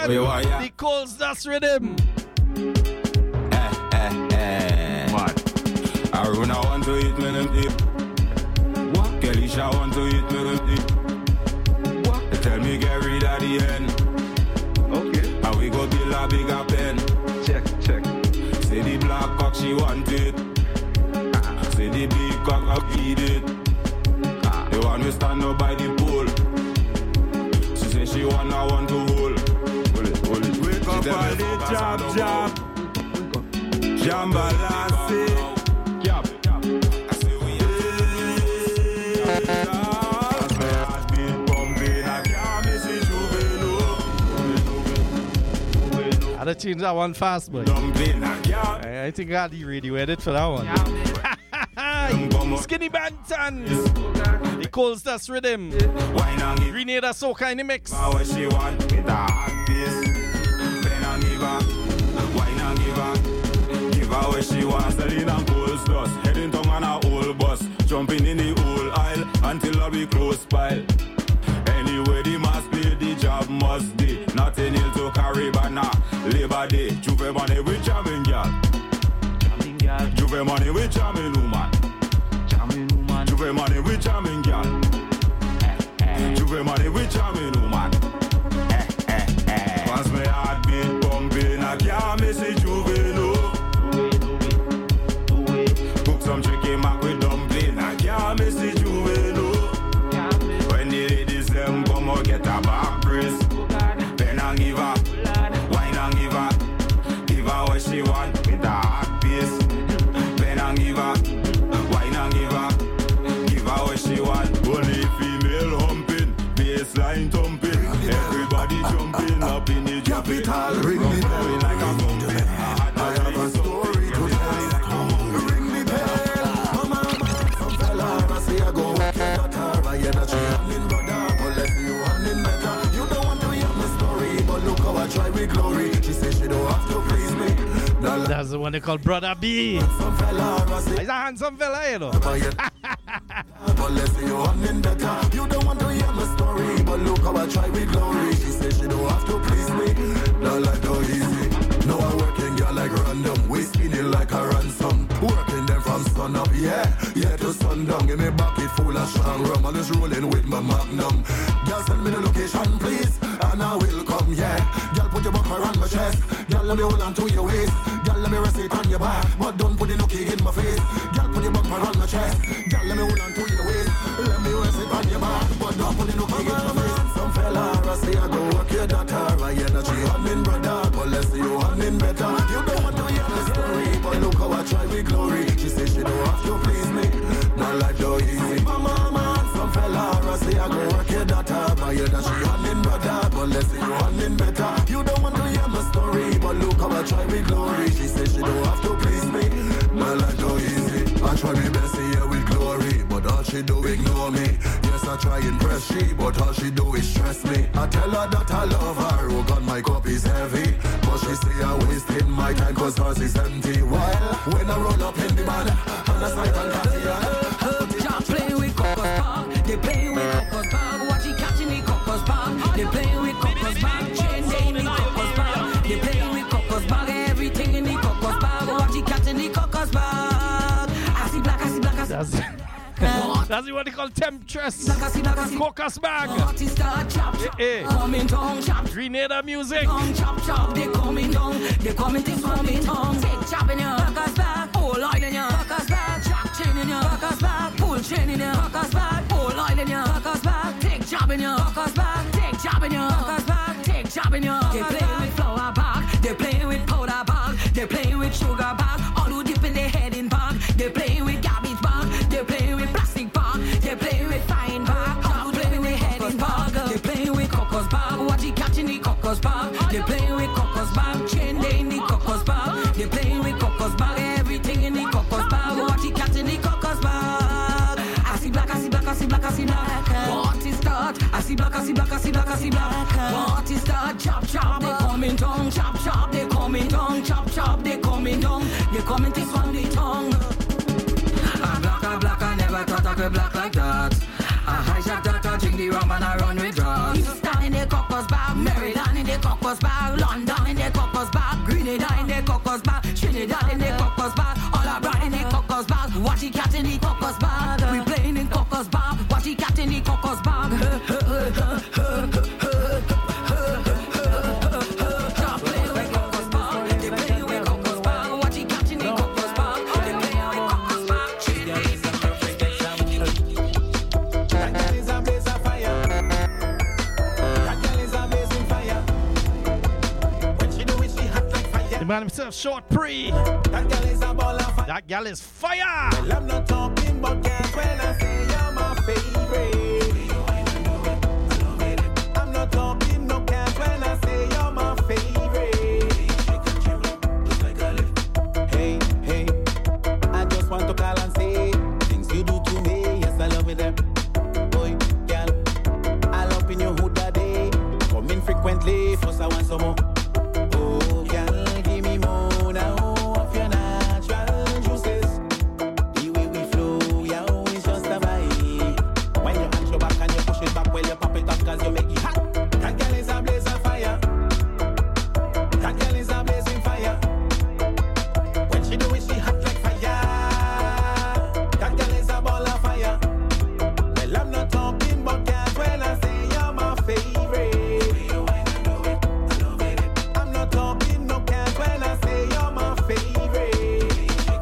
The Coles Das Rhythm. What? Aruna want to eat me them deep. What? Kelisha want to eat me them deep. What? They tell me get rid of the end. Okay. And we go build a bigger pen. Check. Say the black cock she want it. Say the big cock I feed it. They want me stand up by the pool. She say she want to hold. Hold it. Wake up all the job. Jambalasi. Yup. I say we as my heart beat pumping, I can't miss it, juvenile. I had to change that one fast, boy. Dumping, I can't. I think I got the radio edit for that one. Skinny Banton. The Coles Das Rhythm. Wine and give Grenada Soca in the mix. her what she want with a hot piece. Then and give her. Wine and give her. Give her what she wants. Selling and Coles dust. Heading tongue on a whole bus. Jumping in the whole aisle until I be close pile. Anyway, the mass play, the job must be. Nothing else to carry banner. Labor Day. Juve money with jamming girl. Juve money with jamming woman. Juve money with jamming girl. Juve money with jamming woman. Once my heart beat pumping, I can't miss it, juvenile. Cook some chicken mac with dumpling, I can't miss it, juvenile. When the ladies them come out, get a back brace. Then I give her, wine and give her what she want with a hot piece. Then I give her, wine and give her what she want. Only female humping, baseline thumping, everybody jumping up in the Capital, ring the bell. like a pumping. I have a story to tell. Ring the bell. Mama, some fella, I say I go work your daughter. I hear that she handling brother, but let's see you handling better. You don't want to hear my story, but look how I try with glory. She says she don't have to please me. That's the one they call Brother B. Some fella, I say He's a handsome fella, you know. but let's see you handling better. You don't want to hear my story, but look how I try with glory. She says she don't have to please me. Not like no easy. No, I working girl like random. We spinning like a ransom. Working them from sun up, yeah to sundown. Give me bucket full of strong rum. I'm just rolling with my magnum. Girl, send me the location, please, and I will come, yeah. Girl, put your back around my chest. Girl, let me hold on to your waist. Girl, let me rest it on your back, but don't put the nookie in my face. Girl, put your back around my chest. Girl, let me hold on to your waist. Let me rest it on your back, but don't put the nookie in my face. Some fella, I say I go work your daughter. I hear that she handling brother, but let's see you handling better. You don't want to hear the story, but look how I try with glory. She says she don't have to please me. Not like no easy. Mama, some fella, I say I go work your daughter. I hear that she handling brother, but let's see you handling better. You don't want to hear my story, but look how I try with glory. She says she don't have to please me. Not like no easy. I try my best here with glory, but all she do ignore me. Yes, I try impress she, but all she do is stress me. I tell her that I love her, oh God, my cup is heavy. But she say I wasted my time cause hers is empty. While when I roll up in the band, and I sight and Y'all play with Cocos Park, they play with Cocos Park. Watch it catching the Cocos Park, they play with Cocos Park. Chain in the Cocos Park, they play with Cocos Park. Everything in the Cocos Park, watch it catching the Cocos Park. I see black, I see black, I see black. That's what they call Temptress. Cocos Bag. Grenada music. Chop, they coming down. They coming things coming down. Take chop in your Cocos Bag. Pull oil in your Cocos Bag. Chop chain in your Cocos Bag. Pull chain in your Cocos Bag. Pull oil in your Cocos Bag. Take chop in your Cocos Bag. Take chop in your Cocos Bag. Take chop in your. They play with flour bag. They play with powder bag. They play with sugar bag. All who dip in their head in bag. They play with garbage bag. They play with plastic bag. They play with fine bag. All who play with their head in bag. They play with Cocos bag. Watch it catching the Cocos bag. They play with Cocos bag. Chain they in the Cocos bag. They play with Cocos bag. Everything in the Cocos bag. Watch it catching the Cocos bag. I see black, I see black, I see black, I see black. What is that? I see black, I see black, I see black, I see black. What is that? Chop, chop, they coming down. Chop, chop, they coming down. Chop, chop, they coming down. They coming things from the tongue. I'm black, I never thought I could black like that. I hijack that, I drink the rum and I run with drugs. Houston in the Cocos bag, Maryland in the Cocos bag. bag, London in the cocos bag, Grenada in the cocos bag, Trinidad in the cocos bag, all abroad in the cocos bag. Watch the cat in the cocos bag. We playing in cocos bag. Watch the cat in the cocos bag. Man himself, Short Pre. That gal is a ball of fire. That gal is fire. Well, I'm not talking about gas when I say you're my favorite. I'm not talking no gas when I say you're my favorite. Hey, hey, I just want to call and say things you do to me. Yes, I love it. Boy, gal, I love in your hood that day. Come in frequently, first I want some more. Oh, gal. You make it hot. That girl is a blaze of fire. That girl is a blazing fire. When she do it, she hot like fire. That girl is a ball of fire. Well, I'm not talking about girls when I say you're my favorite. I'm not talking no girls when I say you're my favorite.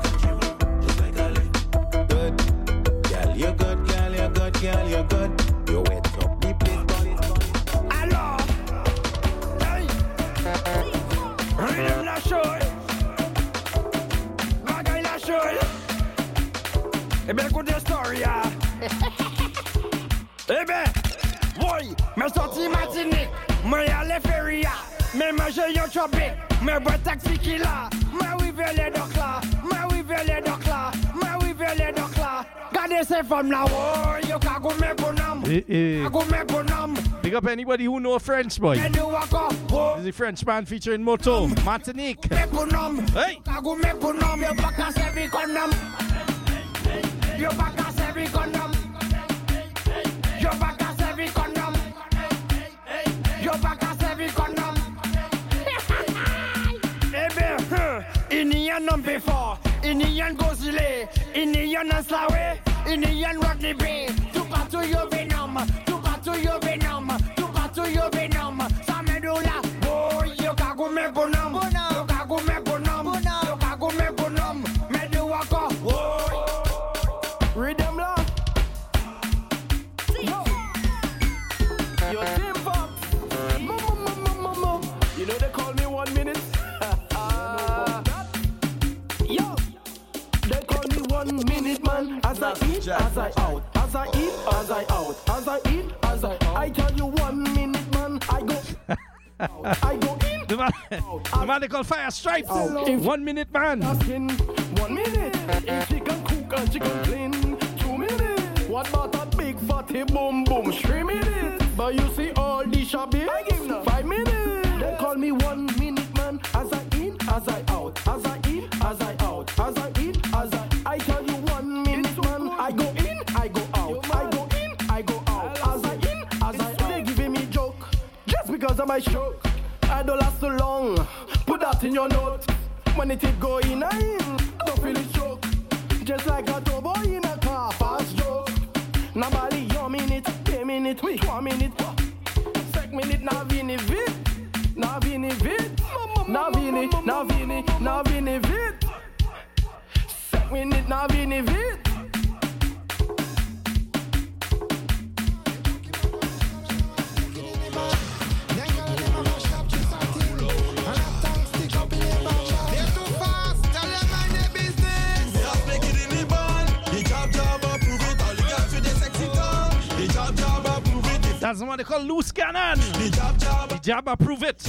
Good, girl, you're good, girl, you're good, girl, you're good. You're wet up the place. Eh bien, écoute l'histoire, eh bien, oui, mais sorti Martinique, moi y'a les feria, mais moi j'ai un tropique, mais bon taxi qui là, moi oui vers les docs là, moi oui vers les docs là, moi oui vers les docs là. Gardez ces femmes là, oh, yo kago me bonhomme, kago me bonhomme. Big up anybody who know French, boy. This is a French man featuring Moto, Martinique. Hey! Kago me bonhomme, yo pas qu'à servir condom. Yo pas qu'à servir condom. Yo pas qu'à servir condom. Yo pas qu'à servir condom. Eh bien, il n'y a un homme fort, il n'y a un gozilé, il n'y a un slawé, il n'y a un Rodney Bay. Tout partout yo venom, tout partout yo venom, tout partout yo venom. Ça me doule là, oh yo kago me bonhomme, yo kago me bonhomme, yo kago me bonhomme. Me do encore, oh. Rhythm là. Yo, Tim Fox. You know they call me 1 minute. Yo, they call me 1 minute man. As I eat, as I out, as I eat, as I out, as I eat, as I out. I tell you 1 minute man. I go. I go in. The man they call Fire Stripes. 1 minute man. 1 minute. If she can cook and she can clean. 2 minutes. What about a big fatty boom boom? 3 minutes. But you see all the shabby. 5 minutes. They call me 1 minute man. As I in, as I out, as I in, as I out, as I in, as I tell you 1 minute man. I go in, I go out, I go in, I go out, as I in, as I out. They giving me joke just because of my stroke. I don't last so long. Put that in your note. When it go in, I in. Don't feel it choke. Just like a turbo in a car. Fast joke. Nobody, your minute, 10 minutes, 1 minute, 5 minutes, now vini vite. Now vini vite. Now vini vite. 5 minutes, now vini vite. That's the one they call Loose Cannon. The Jab approve it.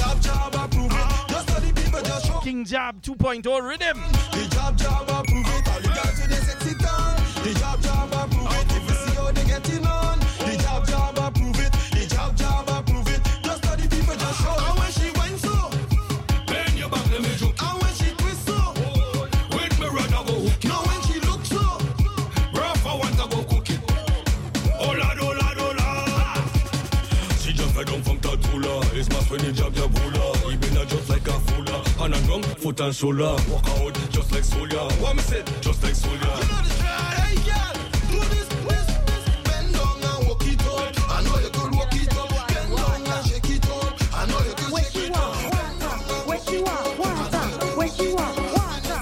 King Jab 2.0 rhythm. The Jab approve it. All you guys with the sexy tongue. The Jab approve it. If you see how they getting on. The Jab approve it. The Jab approve it. Just all the people just show. And when she whines so, bend your back, let me joke. And when she twists so, with me rather go hook. Now when she looks so, rough I want to go cook it. Oh lad, oh lad, oh lad. She just fed on from Tatula. It's my friend the Jab Hula. Hand and down, foot and shoulder. Walk out just like Soulja. What me said? Just like Soulja. You know the drive. Hey, girl, do this. Bend down and walk it up. I know you could walk it up. Bend down and shake it up. I know you could shake it up. Where she want water? Where she want water?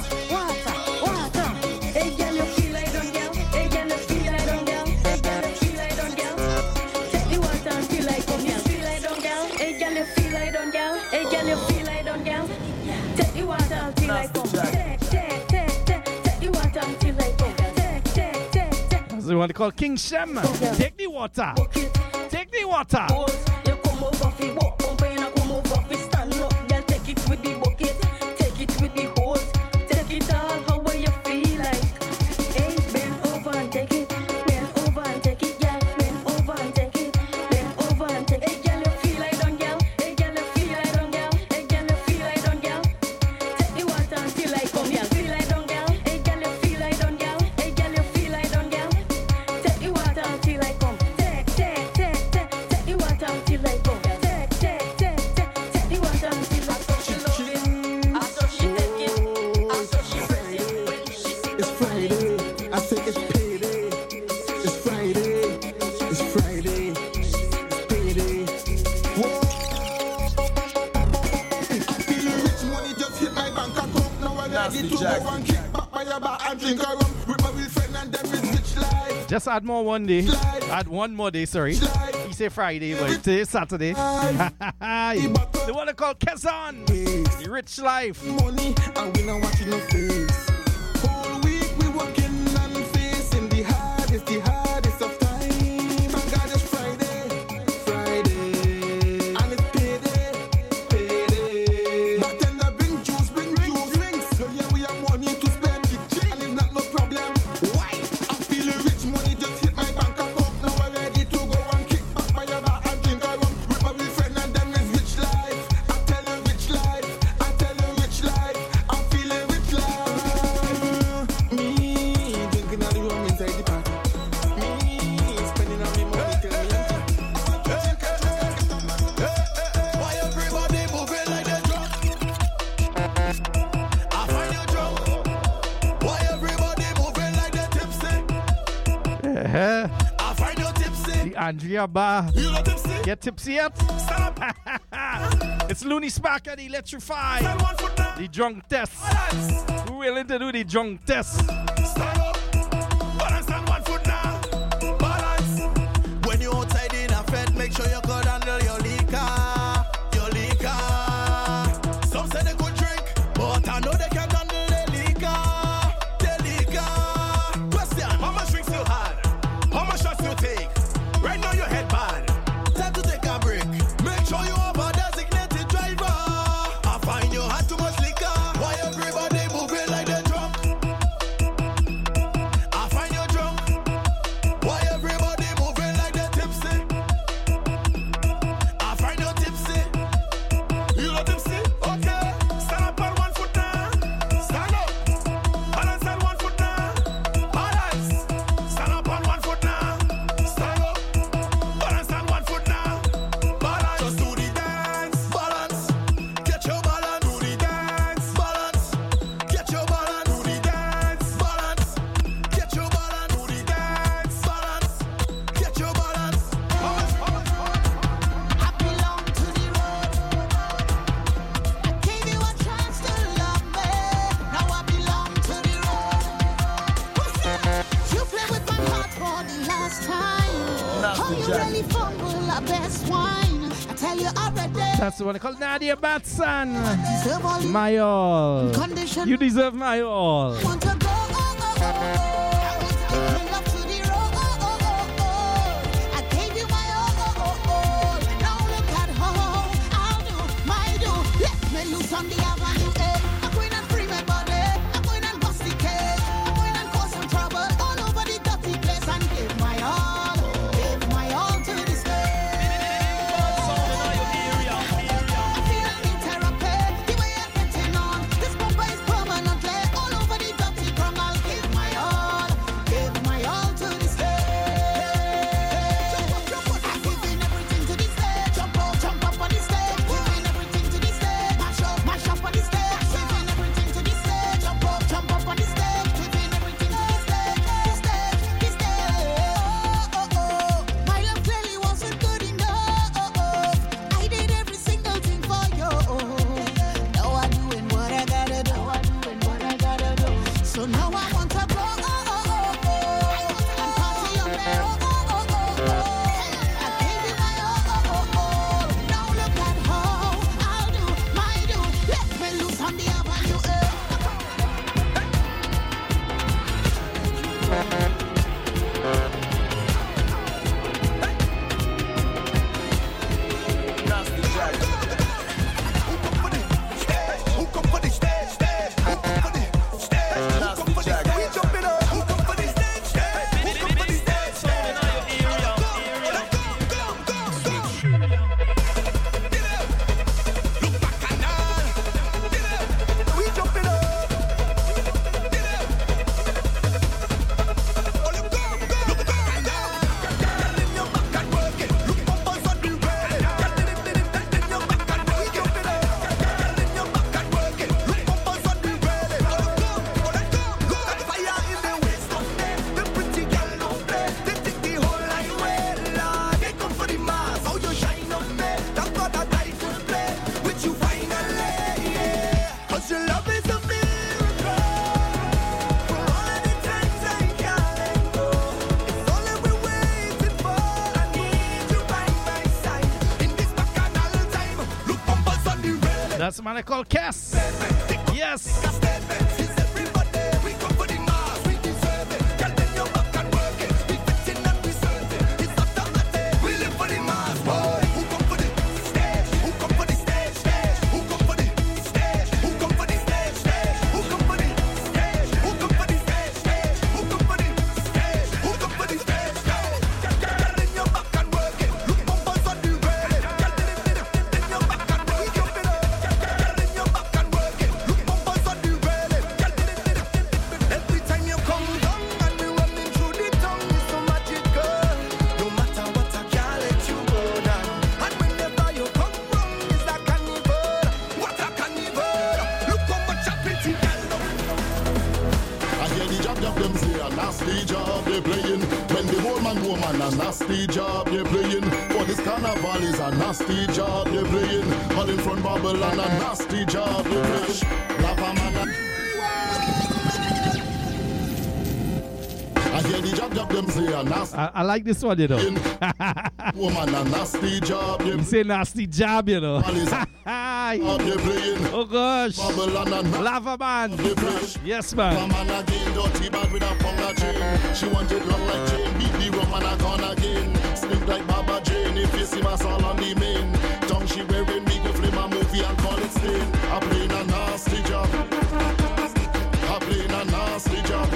Hey, girl, you feel like don't girl. Hey, girl, you feel like don't girl. Hey, girl, you feel like don't girl. Take the water and feel like come here. Feel like don't girl. Hey, girl, you feel like don't girl. Hey, girl, you feel like don't girl. Take the water and feel like come. Take the water and feel like come. That's the one they call King Shem. Take the water. Take the water. You come over fi walk, bumper and come over fi stand up. Girl, take it with the bucket, take it with the hose, take it all how you feel like. Hey, bend over and take it, bend over and take it, girl. Bend over and take it, bend over and take it. Hey, girl, you feel like don't girl. Hey, girl, you feel like don't girl. Hey, girl, you feel like don't girl. Take the water and feel like come here. Feel like don't girl. Hey, girl, you feel like don't girl. Hey, girl, you feel like don't girl. Take the water and feel like come. Take the water and feel like come. Take the water and feel like come. She love it. I saw she take it. I saw she press it. When she see It's Friday, I think it's payday. It's Friday, it's Friday, it's payday. Whoa. I feel rich money just hit my bank account. Now I'm ready to go and kick back by your bar and drink a rum with my real friend and them is rich life. Just add more one day. Add one more day, sorry. He say Friday, but today is Saturday. The one they call Kezan. The rich life. Money and we not watching no face. Whole week we working and facing the hardest of time. Thank God it's Friday, and it's payday. Back then I bring juice, drinks. So yeah, we have money to spend, and it's not no problem. Why? I feel rich money just hit my bank account. Now I'm ready to go and kick back by your bar and drink a rum with my real friend and them is rich life. I tell you rich life. I'm feeling rich life. Me drinking all the rum inside the party. Me spending all my money till me empty. Why everybody moving like they drunk? I find you drunk. Why everybody moving like they tipsy? I find you tipsy. The Andrea Bar. You know tipsy? Get tipsy yet? Stand up. It's Looney Spark and Electrify. Stand 1 foot down. The drunk test. Balance. We're willing to do the drunk test. Stand up. Balance stand 1 foot down. Balance. When you're outside in a fed, make sure you could handle your liquor. Some say they could drink, but I know they can't handle the liquor. Question, how much drinks you had? How much shots you take? Right now your head bad. Time to take a break. Make sure you have a designated driver. I find you had too much liquor. Why everybody moving like they drunk? I find you drunk. Why everybody moving like they tipsy? I find you tipsy. You know tipsy? Okay. Stand up on 1 foot down. Stand up. Balance on 1 foot down. Balance. Stand up on 1 foot down. Stand up. Balance on 1 foot down. Balance. Just do the dance. Balance. Get your balance. Do the dance. Balance. Get your balance. Do the dance. Balance. Get your balance. Do the dance. Balance. Get your balance. I belong to the road. I gave you a chance to love me. Now I belong to the road. You played with my heart for the last time. Oh, you really fumble our best wine. I tell you already. That's the one they call Nadia Batson. Deserve all the My all. condition. You deserve my all. Want to go, I want to bring up to the road. I gave you my all. Now look at how I'll do my do. Let me loose on the avenue. I'm going and free my body. I'm going and bust the cage. I'm going and cause some trouble all over the dirty place and give my all to this place. I feel I need therapy. The way I'm getting on, this bumper is permanently all over the dirty crumb. I'll give my all to this place. I'm giving everything to this stage. Jump up on this stage. Giving everything to this stage. Mash up on this stage. That's the man I call Cass. Yes. Nasty job they playing. When the whole man woman a nasty job they playing. For this carnival is a nasty job they playing. All in front Babylon a nasty job they playing. Lava man I hear the job them say a nasty. I like this one, you know. Woman a nasty job they You say nasty job, you know. Oh gosh. Babylon a Lava man. Yes man. Man again dirty bad with a pong chain. She wanted long like chain. Beat the rum and I gone again. Slip like Baba Jane. If you see my soul on the main. Tongue she wearing me go flame a movie and call it stain. I playing a nasty job. I playing a nasty job.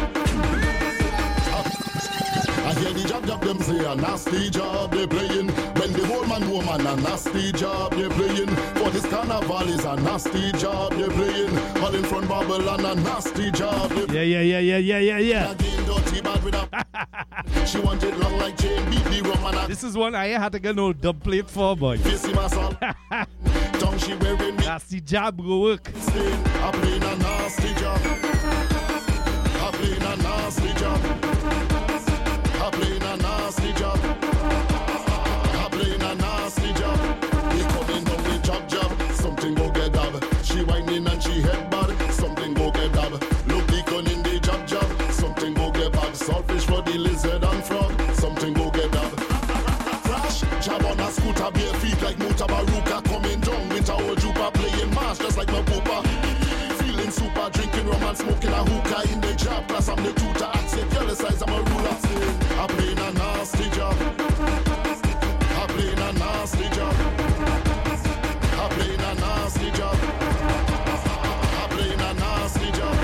I hear the job them say a nasty job they playing. When the whole man woman a nasty job they playing. For this carnival is a nasty job they playing. All in front Babylon a nasty job they playing. Yeah. Again dirty bad with a she wanted long like chain. Beat the rum and This is one I had to get no dub plate for, boy. Face my son. Tongue she wearing me. Nasty job go work. I playing a nasty job. I playing a nasty job. I playing a nasty job. I playing a nasty job. He coming down with job. Something go get dab. She whining and she head bad. Something go get dab. Look deacon in the job. Something go get bad. Saltfish for the lizard and frog. Something go get dab. Crash, jab on a scooter, bare feet like Mutabaruka. Coming down with a old jupa playing mash just like my poopa. Feeling super, drinking rum and smoking a hookah in the job class. I'm the tutor. I say, girl, the size I'm a ruler. I playing a nasty job. I playing a nasty job. I playing a nasty job. I playing a nasty job.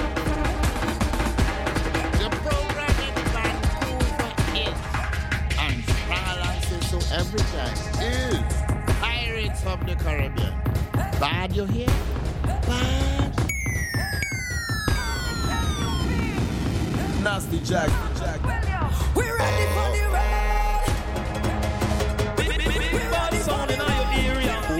The program in Vancouver is and balances so every time is Pirates of the Caribbean. Bad you hear? Bad. Nasty Jack. We're ready for the ride. Big body sound in your area. Oh,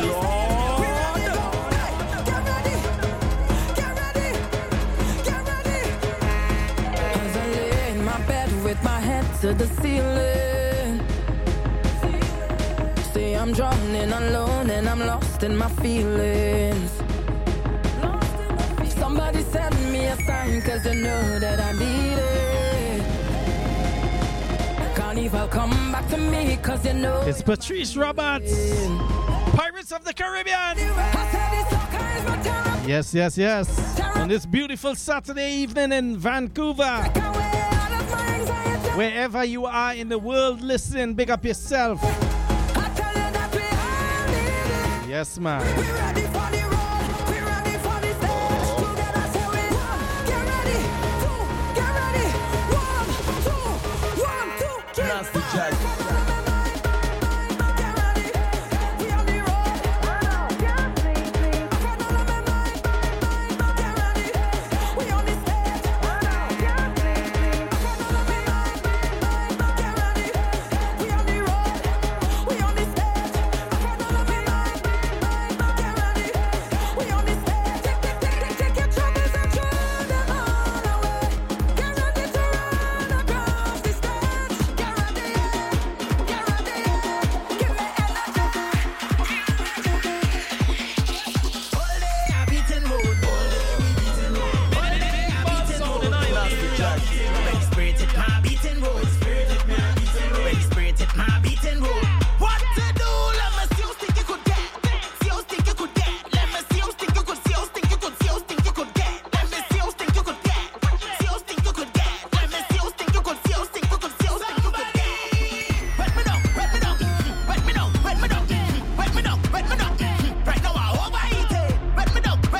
As I lay in my bed with my head to the ceiling. See, I'm drowning alone and I'm lost in my feelings. Somebody send me a sign, cause you know that I need it. Carnival, come back to me, cause you know It's Patrice Roberts. Pirates of the Caribbean. Yes. On this beautiful Saturday evening in Vancouver. Wherever you are in the world, listen, big up yourself. Yes, man. Nasty Jack.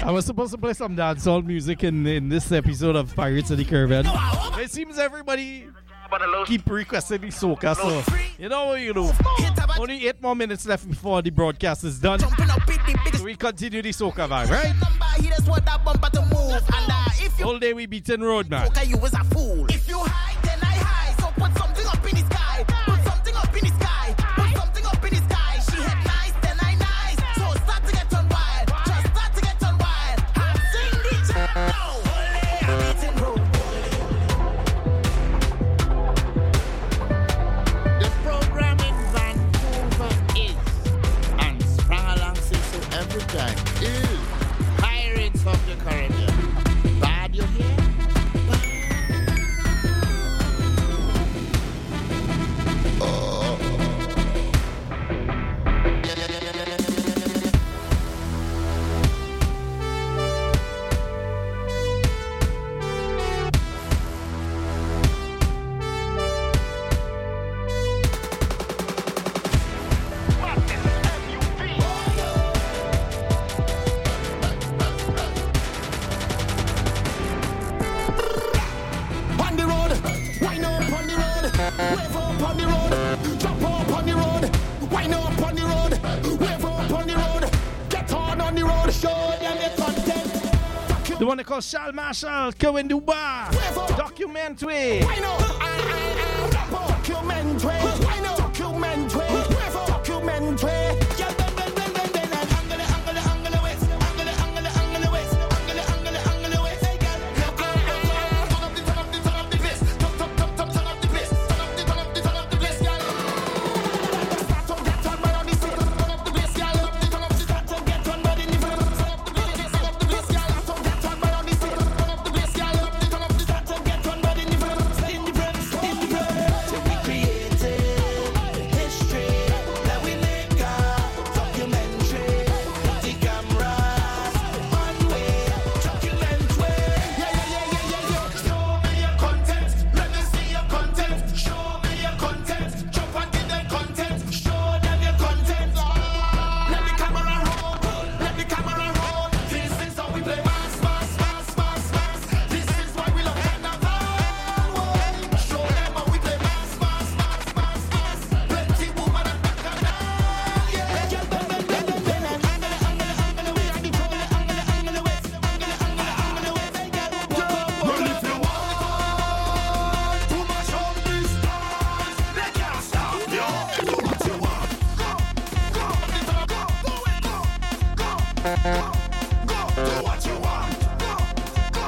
I was supposed to play some dancehall music in this episode of Pirates of the Caribbean. It seems everybody keep requesting the soca, so you know what you do. Only 8 more minutes left before the broadcast is done. So we continue the soca vibe, right? All day we beating road, man. You was a fool. If you high, then I high. So put something up in the sky. Put something up in the sky. Put something up in the sky. She had nice, then I nice. So start to get on wild. Just start to get on wild. I'm sing the channel. I'm beating road. The program in Vancouver is, and sprung along since so every time, is Pirates of the Caribbean. Bad you hear? On the road, wind up on the road, wave up on the road, drop up on the road, wind up on the road, wave up on the road, get on the road, show them your content. The one they call Charles Marshall, Kevin Duba, documentary. Wind up, documentary, wind up, documentary, wave up, documentary. Yeah, bend, bend, bend, bend, bend, and angle it, angle it, angle it, waist, angle it, angle it, angle it, waist, angle it, angle it, angle it, waist. Hey, girl, look, turn up the place, turn up the place, turn up the place, girl. Start to get on by on the street, turn up the place, girl. Start to get on by the place, turn up the place, girl. Start to get on by on the street, turn up the place, girl. Start to get on by the place, in the place. To be creative history that we make a documentary. The cameras on way, documentary. Yeah. Show me your content, let me see your content. Show me your content, jump and get them content. Show them your content. Let the camera roll, let the camera roll. This is how we play mass. This is why we love carnival. Show them how we play mass. Plenty woman and bacchanal. Yeah, bend, and angle it, we are the pro, angle it, waist, angle it, waist. Hey, girl, well, if you want to mash up this dance, they can't stop you. Do what you want. Go. Do what you want. Go.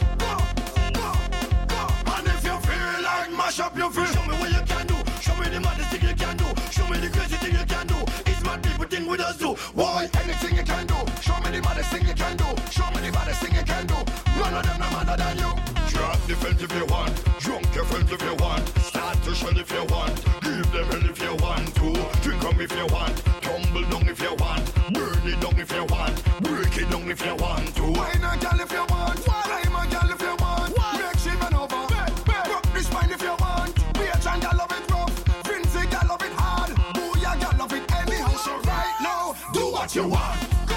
And if you feel like mash up your feel, show me what you can do. Show me the maddest thing you can do. Show me the crazy thing you can do. It's mad people thing with us do. Why? Anything you can do. Show me the maddest thing you can do. Show me the baddest thing you can do. None of them no madder than you. Drop the fence if you want. Drunk your friends if you want. Start to shell if you want. Give them hell if you want to. Drink 'em if you want. Tumble down if you want. Burn it down if you want. Break it down if you want to. Wine a girl if you want. Climb a girl if you want. Make she bend over. Rock the spine if you want. Beach and girl love it rough. Vincy girl love it hard. Booyah girl love it anyhow. So right now, do what you want. Go.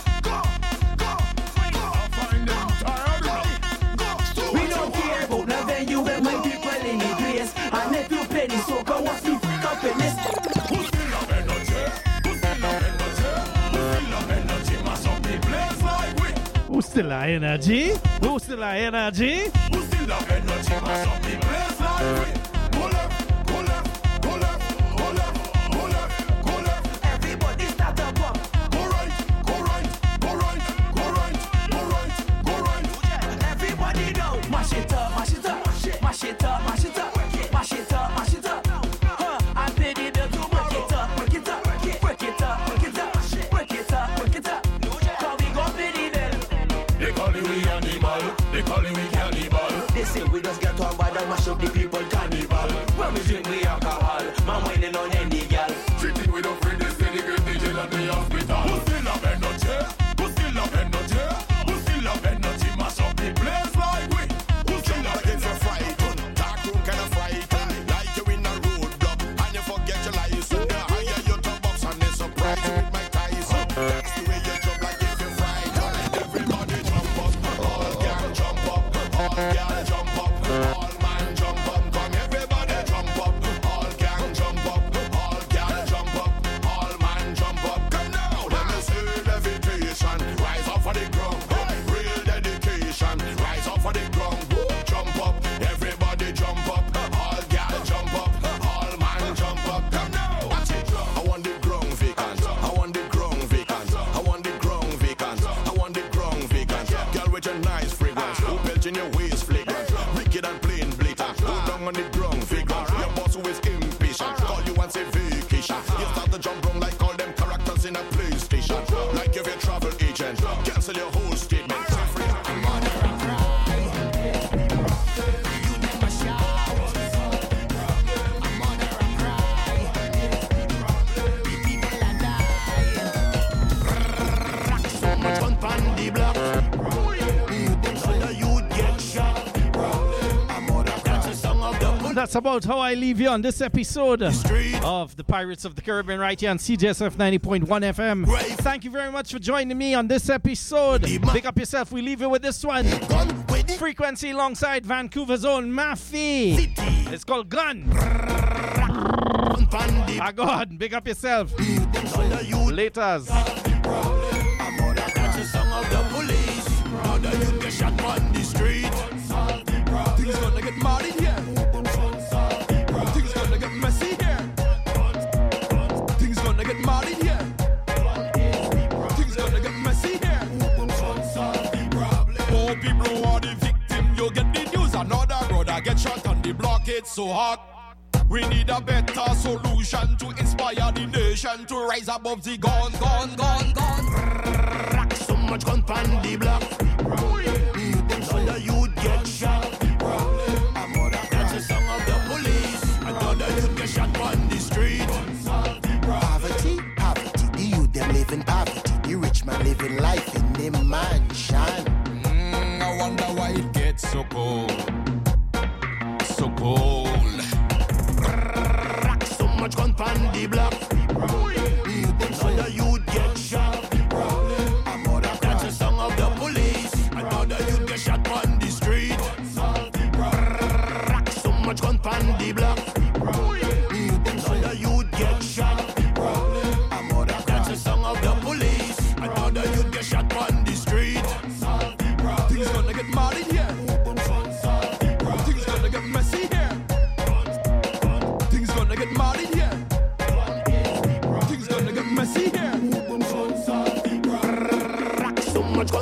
Find them tired. Go. We don't care about no venue where my people in the place. And if you play the soca, what's the freak up in this? Who still have energy? Mash up the place like we. Who still have energy? Who still have energy? Mash up the place like we. Pull up. Everybody start up. Go right. Everybody go. Mash it up. I pay the bill to work it up. Cause we gon' pay the bill. They call it we animal. They call it we cannibal. They say we just get on by the mash up the people carnival. When we drink we alcohol, man whining on any gal. Treating with a friend, they say the great DJ at the hospital. Who still have energy? Mash up the place like we. Who still have energy? Dark room kind of frightened. Like you in a roadblock and you forget your license. They hire you to box and they surprise you with Mike Tyson. That's the way you jump like if you're frightened. girl jump up, all man jump up. Come everybody jump up, all gang jump up, all girl jump up, all man jump up. Come now, let me see levitation. Rise up for the ground, real dedication. Rise up for the ground, jump up, everybody jump up, all girl jump up, all man jump up. Come now, watch it. I want the ground vacant, I want the ground vacant, I want the ground vacant, I want the ground vacant. Girl with your nice fragrance, who belt in your waist flagrant, wicked and plain blatant. Go down on the ground vacant. Your boss who is impatient, call you and say vacation. You start to jump wrong like all them characters in a PlayStation. Like if you're a travel agent, cancel your whole statement. That's about how I leave you on this episode of the Pirates of the Caribbean right here on CJSF 90.1 FM. Thank you very much for joining me on this episode. Pick up yourself. We leave you with this one. Frequency alongside Vancouver's own Maffy. It's called Gun. Ah, go on. Big up yourself. Laters. Things gonna get mad in here. Things gonna get messy here. Things gonna get mad in here. Things gonna get messy here. Oh, people who are the victim, you'll get the news. Another brother get shot on the block, it's so hot. We need a better solution to inspire the nation to rise above the gun. Rack so much gun on the block. All the youth get shot. That's the song of the police. Another youth get shot on the street. Poverty, the youth them live in poverty. The rich man living life in the mansion. I wonder why it gets so cold. So cold. Rack so much gun on the block.